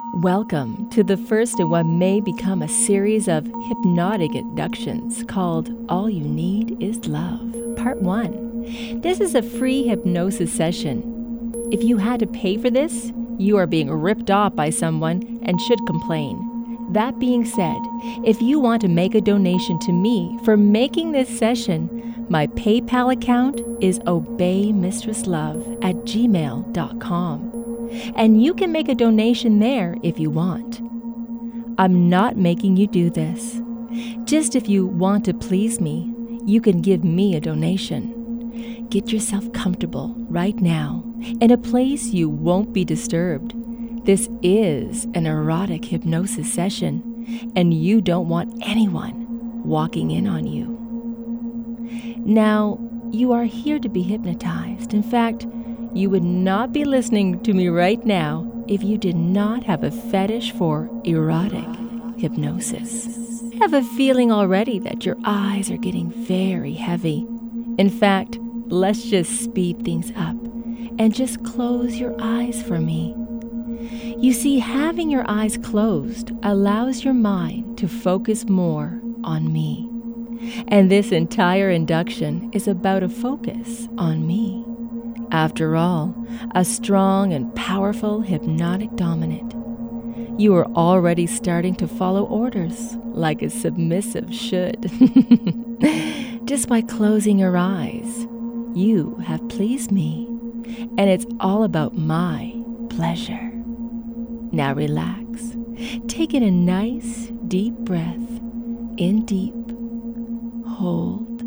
Welcome to the first in what may become a series of hypnotic inductions called All You Need Is Love, Part 1. This is a free hypnosis session. If you had to pay for this, you are being ripped off by someone and should complain. That being said, if you want to make a donation to me for making this session, my PayPal account is obeymistresslove@gmail.com. And you can make a donation there if you want. I'm not making you do this. Just if you want to please me, you can give me a donation. Get yourself comfortable right now in a place you won't be disturbed. This is an erotic hypnosis session, and you don't want anyone walking in on you. Now, you are here to be hypnotized. In fact, you would not be listening to me right now if you did not have a fetish for erotic hypnosis. I have a feeling already that your eyes are getting very heavy. In fact, let's just speed things up and just close your eyes for me. You see, having your eyes closed allows your mind to focus more on me. And this entire induction is about a focus on me. After all, a strong and powerful hypnotic dominant. You are already starting to follow orders like a submissive should. Just by closing your eyes, you have pleased me, and it's all about my pleasure. Now relax. Take in a nice, deep breath. In deep. Hold,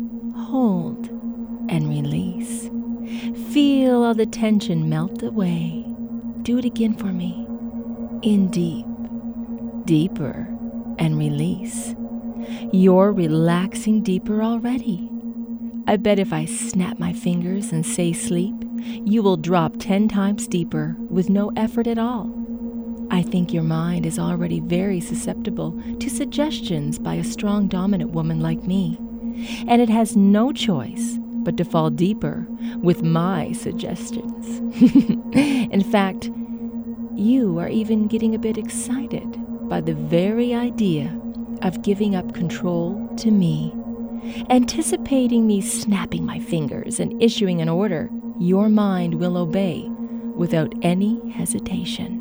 and release. Feel all the tension melt away. Do it again for me. In deep, deeper, and release. You're relaxing deeper already. I bet if I snap my fingers and say sleep, you will drop 10 times deeper with no effort at all. I think your mind is already very susceptible to suggestions by a strong dominant woman like me, and it has no choice but to fall deeper with my suggestions. In fact, you are even getting a bit excited by the very idea of giving up control to me, anticipating me snapping my fingers and issuing an order your mind will obey without any hesitation.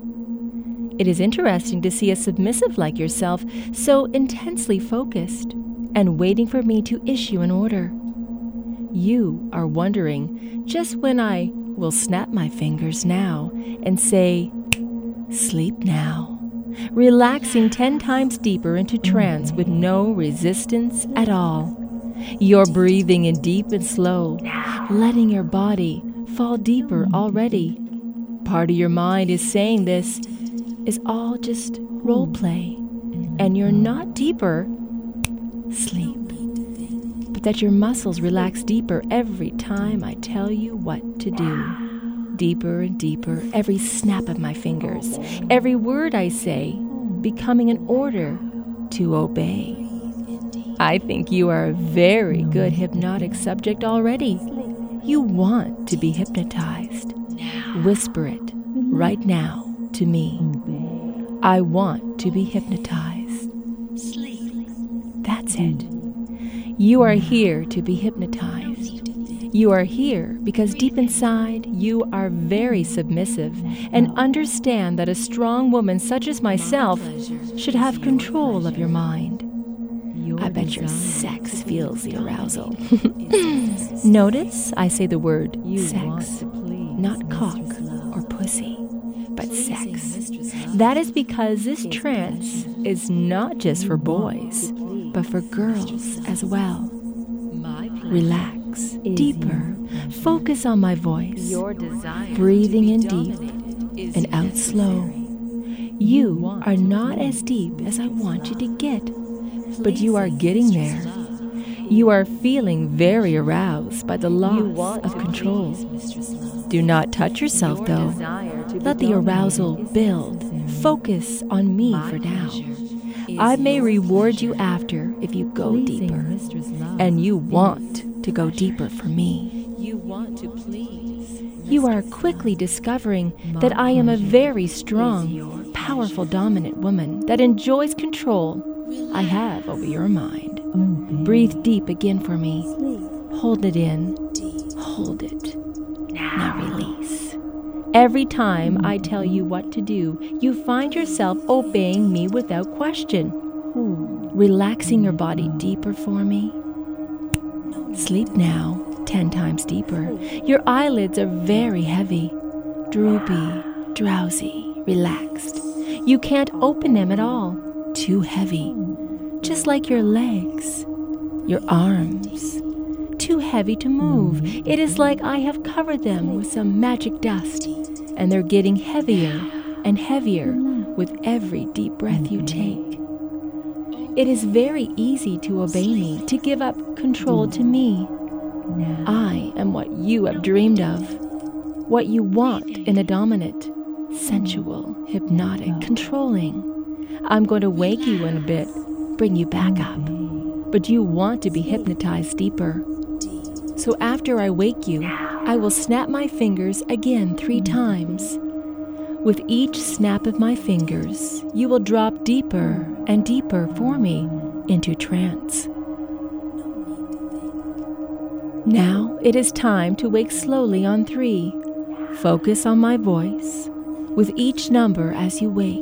It is interesting to see a submissive like yourself so intensely focused and waiting for me to issue an order. You are wondering just when I will snap my fingers now and say, sleep now, relaxing 10 times deeper into trance with no resistance at all. You're breathing in deep and slow, letting your body fall deeper already. Part of your mind is saying this is all just role play, and you're not deeper, sleep. But that your muscles relax deeper every time I tell you what to do. Deeper and deeper, every snap of my fingers, every word I say, becoming an order to obey. I think you are a very good hypnotic subject already. You want to be hypnotized. Whisper it right now to me. I want to be hypnotized. Sleep. That's it. You are here to be hypnotized. You are here because deep inside you are very submissive and understand that a strong woman such as myself should have control of your mind. I bet your sex feels the arousal. Notice I say the word sex, not cock or pussy, but sex. That is because this trance is not just for boys, but for girls as well. Relax deeper. Focus on my voice. Breathing in deep and out slow. You are not as deep as I want you to get, but you are getting there. You are feeling very aroused by the loss of control. Do not touch yourself, though. Let the arousal build. Focus on me for now. I may reward you after if you go deeper. And you want to go deeper for me. You want to please. You are quickly discovering that I am a very strong, powerful, dominant woman that enjoys control I have over your mind. Breathe deep again for me. Hold it in. Hold it. Now release. Every time I tell you what to do, you find yourself obeying me without question. Relaxing your body deeper for me. Sleep now, 10 times deeper. Your eyelids are very heavy, droopy, drowsy, relaxed. You can't open them at all. Too heavy. Just like your legs, your arms. Too heavy to move. It is like I have covered them with some magic dust, and they're getting heavier and heavier with every deep breath you take. It is very easy to obey me, to give up control to me. I am what you have dreamed of, what you want in a dominant, sensual, hypnotic, controlling. I'm going to wake you in a bit, bring you back up, but you want to be hypnotized deeper. So after I wake you, I will snap my fingers again 3 times. With each snap of my fingers, you will drop deeper and deeper for me into trance. Now it is time to wake slowly on 3. Focus on my voice with each number as you wake.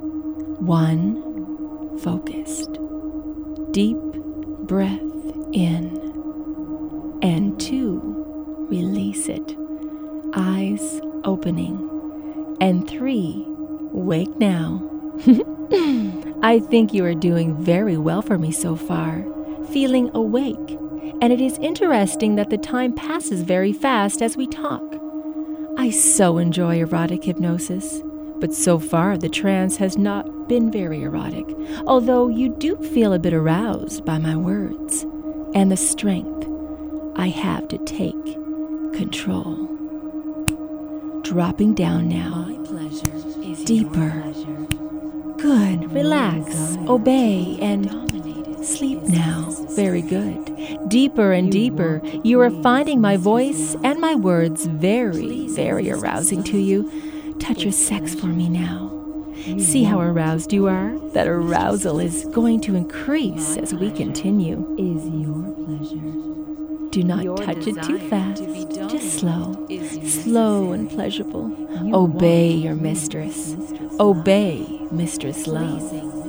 1, focused. Deep breath in. And 2, release it. Eyes opening. And 3, wake now. I think you are doing very well for me so far, feeling awake. And it is interesting that the time passes very fast as we talk. I so enjoy erotic hypnosis, but so far the trance has not been very erotic, although you do feel a bit aroused by my words and the strength I have to take control. Dropping down now, deeper. Good, relax, obey, and sleep now. Very good. Deeper and deeper, you are finding my voice and my words very, very arousing to you. Touch your sex for me now. See how aroused you are? That arousal is going to increase as we continue. Is your pleasure. Do not touch it too fast. Just slow and pleasurable. Obey your mistress. Obey Mistress Love.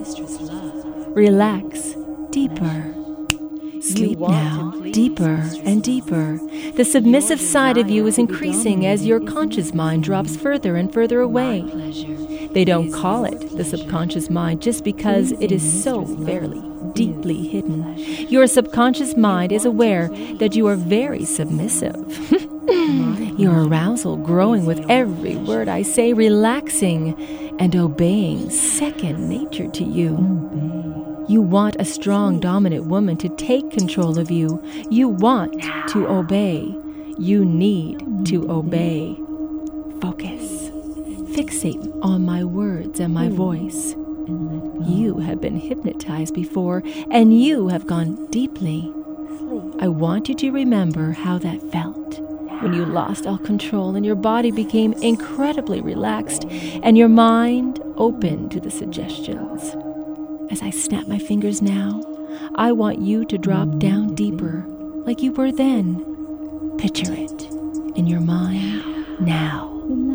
Relax deeper. Sleep now, deeper and deeper. The submissive side of you is increasing as your conscious mind drops further and further away. They don't call it the subconscious mind just because it is so fairly deeply hidden. Your subconscious mind is aware that you are very submissive. Your arousal growing with every word I say, relaxing and obeying, second nature to you. You want a strong, dominant woman to take control of you. You want to obey. You need to obey. Focus. Fixate on my words and my voice. You have been hypnotized before, and you have gone deeply. I want you to remember how that felt when you lost all control and your body became incredibly relaxed and your mind open to the suggestions. As I snap my fingers now, I want you to drop down deeper like you were then. Picture it in your mind now.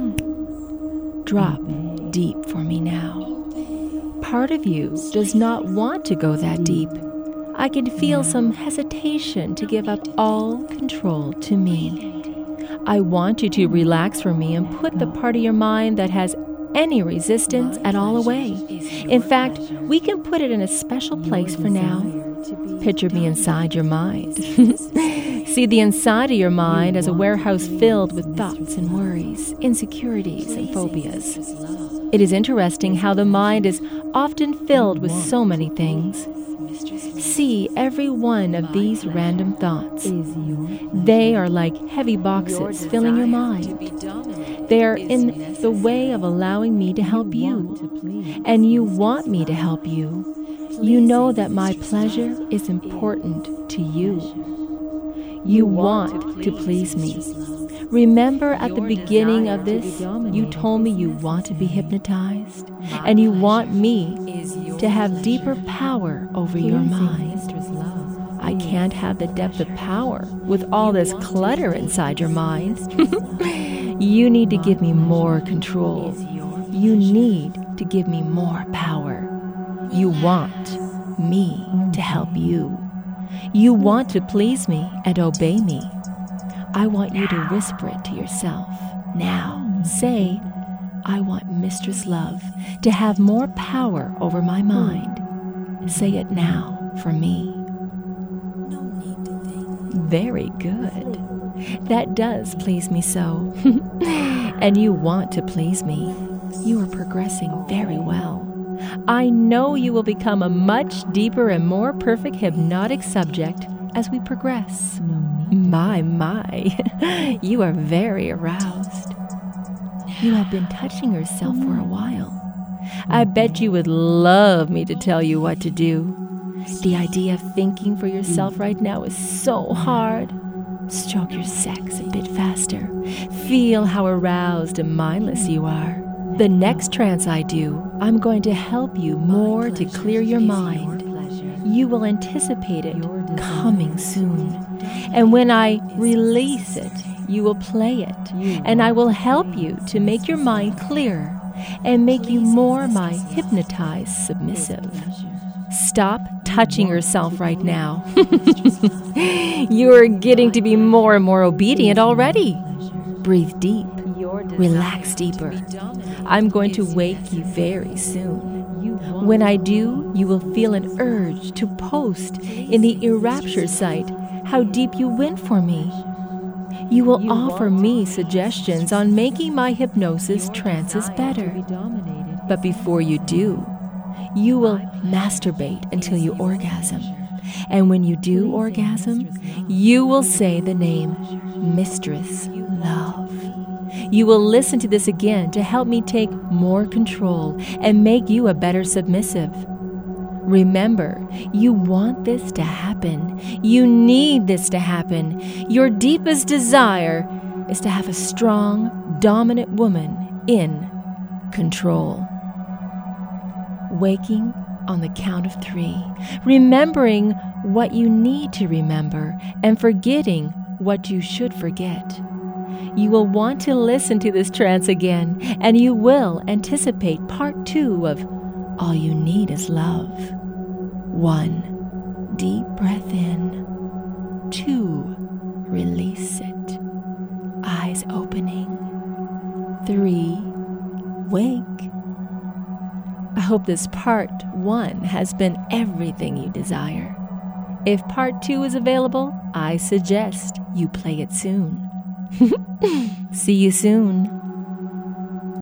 Drop deep for me now. Part of you does not want to go that deep. I can feel some hesitation to give up all control to me. I want you to relax for me and put the part of your mind that has any resistance at all away. In fact, we can put it in a special place for now. Picture me inside your mind. See the inside of your mind as a warehouse filled with thoughts and worries, insecurities and phobias. It is interesting how the mind is often filled with so many things. See every one of these random thoughts. They are like heavy boxes filling your mind. They are in the way of allowing me to help you. And you want me to help you. You know that my pleasure is important to you. You want to please me. Remember at the beginning of this, you told me you want to be hypnotized and you want me to have deeper power over your mind. I can't have the depth of power with all this clutter inside your mind. You need to give me more control. You need to give me more power. You want me to help you. You want to please me and obey me. I want you to whisper it to yourself. Now, say, I want Mistress Love to have more power over my mind. Say it now for me. Very good. That does please me so. And you want to please me. You are progressing very well. I know you will become a much deeper and more perfect hypnotic subject as we progress. My, you are very aroused. You have been touching yourself for a while. I bet you would love me to tell you what to do. The idea of thinking for yourself right now is so hard. Stroke your sex a bit faster. Feel how aroused and mindless you are. The next trance I do, I'm going to help you more to clear your mind. You will anticipate it coming soon. And when I release it, you will play it. And I will help you to make your mind clear and make you more my hypnotized submissive. Stop touching yourself right now. You are getting to be more and more obedient already. Breathe deep. Relax deeper. I'm going to wake you very soon. When I do, you will feel an urge to post in the eRapture site how deep you went for me. You will offer me suggestions on making my hypnosis trances better. But before you do, you will masturbate until you orgasm. And when you do orgasm, you will say the name Mistress Love. You will listen to this again to help me take more control and make you a better submissive. Remember, you want this to happen. You need this to happen. Your deepest desire is to have a strong, dominant woman in control. Waking on the count of 3, remembering what you need to remember and forgetting what you should forget. You will want to listen to this trance again, and you will anticipate part 2 of All You Need Is Love. 1. Deep breath in. 2. Release it. Eyes opening. 3. Wake. I hope this part 1 has been everything you desire. If part 2 is available, I suggest you play it soon. See you soon.